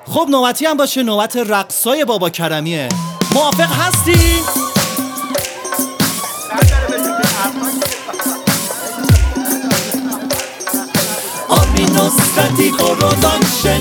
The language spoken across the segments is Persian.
خب نوبتی هم باشه، نوبت رقصای بابا کرمیه. موافق هستی؟ آبی نصرتی پروداکشن.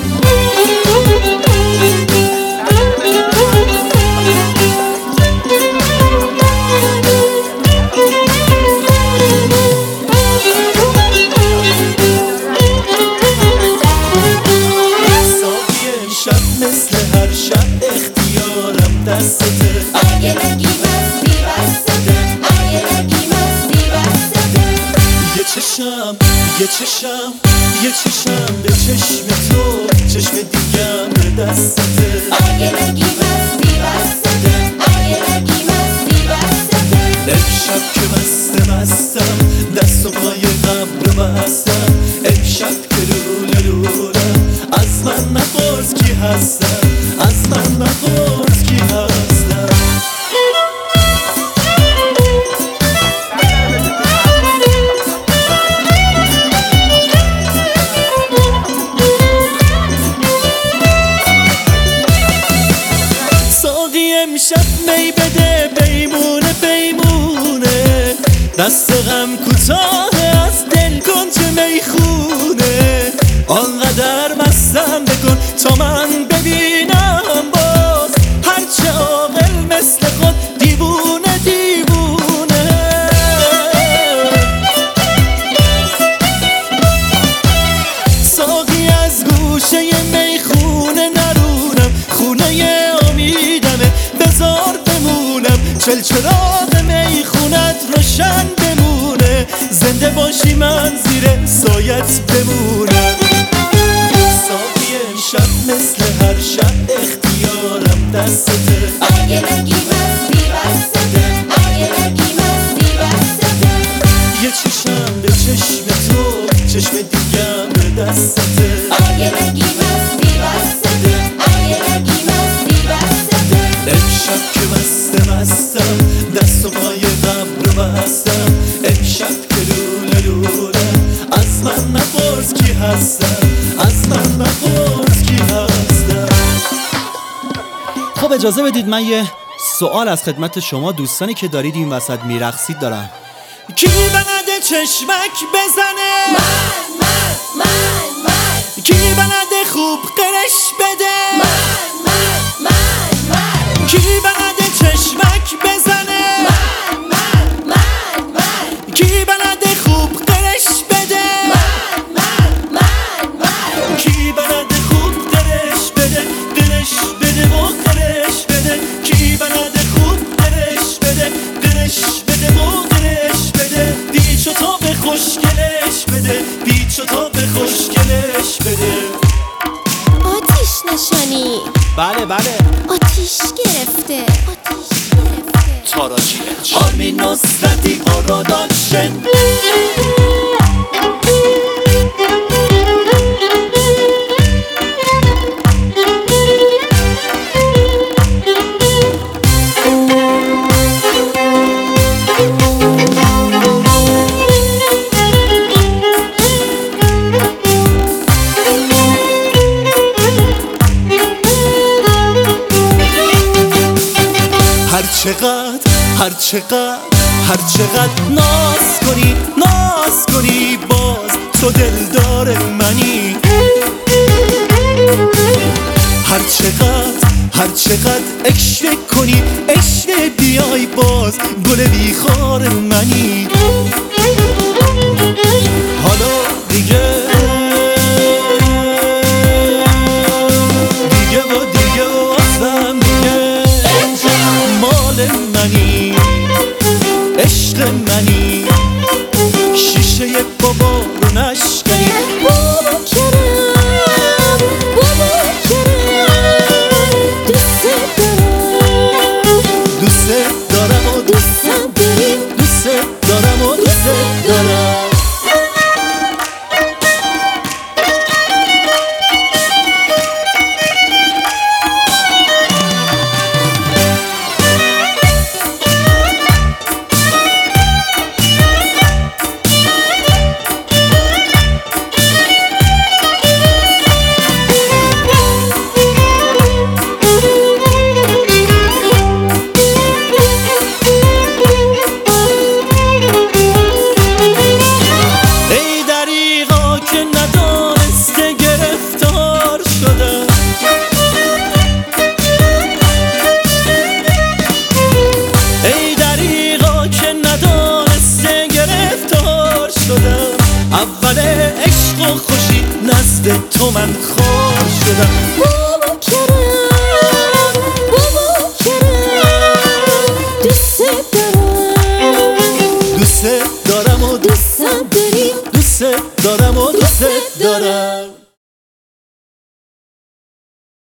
مثل هر شب اختیارم دستته، اگه نگی مستی بستته، اگه نگی مستی بستته. یه چشم به چشم تو، چشم دیگم به دستته. اگه نگی مستی بستته، اگه نگی مستی بستته. امشب که مستم دست و پای قبر بستم، امشب که لولم از من نپرس کی هستم، از من نپرس کی هستم. ساقی امشب می بده، بیمونه بیمونه، دست غم کوتاه از دل کن چه میخونه. آنقدر مستم بکن تا من ببینم باز، هرچه عاقل مثل خود دیوونه دیوونه. ساقی از گوشه میخونه نرونم، خونه امیدمه بذار بمونم، چل چراغ میخونت روشن بمونه، زنده باشی من زیر سایت بمونم. ساقی امشب مثل هر شب اختیارم دستته، اگه نگی مستی بستته، اگه نگی مستی بستته. یه چشم به چشم تو، چشم دیگم به دستته. اگه نگی مستی بستته، اگه نگی مستی بستته. امشب که مستم دست و پای قبر بستم، امشب که لولم از من نپرس کی هستم، از من نپرس کی هستم. خب اجازه بدید من یه سوال از خدمت شما دوستانی که دارید این وسط میرقصید دارم. کی بلده چشمک بزنه؟ من کی بلده خوب قرش بده؟ من کی بلده چشمک بزنه؟ من کی بلده خوب قرش بده؟ کی بلده خوب قرش بده، قرش بده و قرش بده. کی بلده خوب قرش بده، قرش بده و قرش بده. پیچ و تا به خوشگلش بده، پیچ و تا به خوشگلش بده. آتیش نشانی، بله آتیش گرفته، آتیش گرفته. تاراجیش آرمی نصرتی پروداکشن. هر چقدر ناز کنی باز تو دلدار منی. هر چقدر عشق کنی، عشق بیای باز گل بیخار منی.